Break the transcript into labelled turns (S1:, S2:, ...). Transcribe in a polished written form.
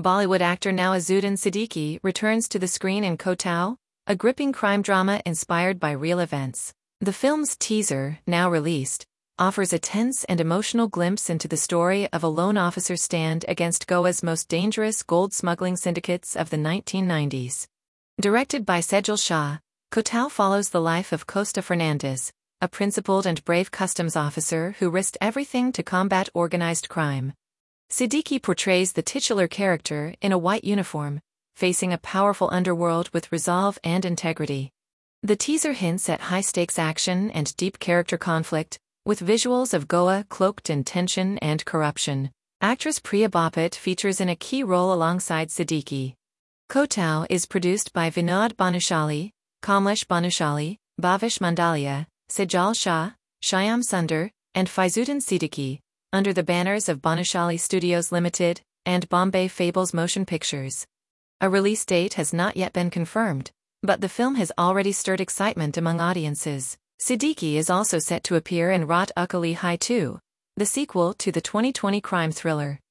S1: Bollywood actor Nawazuddin Siddiqui returns to the screen in Kotal, a gripping crime drama inspired by real events. The film's teaser, now released, offers a tense and emotional glimpse into the story of a lone officer's stand against Goa's most dangerous gold smuggling syndicates of the 1990s. Directed by Sejal Shah, Kotal follows the life of Costa Fernandez, a principled and brave customs officer who risked everything to combat organized crime. Siddiqui portrays the titular character in a white uniform, facing a powerful underworld with resolve and integrity. The teaser hints at high-stakes action and deep character conflict, with visuals of Goa cloaked in tension and corruption. Actress Priya Bapat features in a key role alongside Siddiqui. Kotal is produced by Vinod Bhanushali, Kamlesh Bhanushali, Bhavish Mandalia, Sejal Shah, Shyam Sundar, and Faizuddin Siddiqui, under the banners of Bhanushali Studios Limited and Bombay Fables Motion Pictures. A release date has not yet been confirmed, but the film has already stirred excitement among audiences. Siddiqui is also set to appear in Raat Ukali Hai 2, the sequel to the 2020 crime thriller.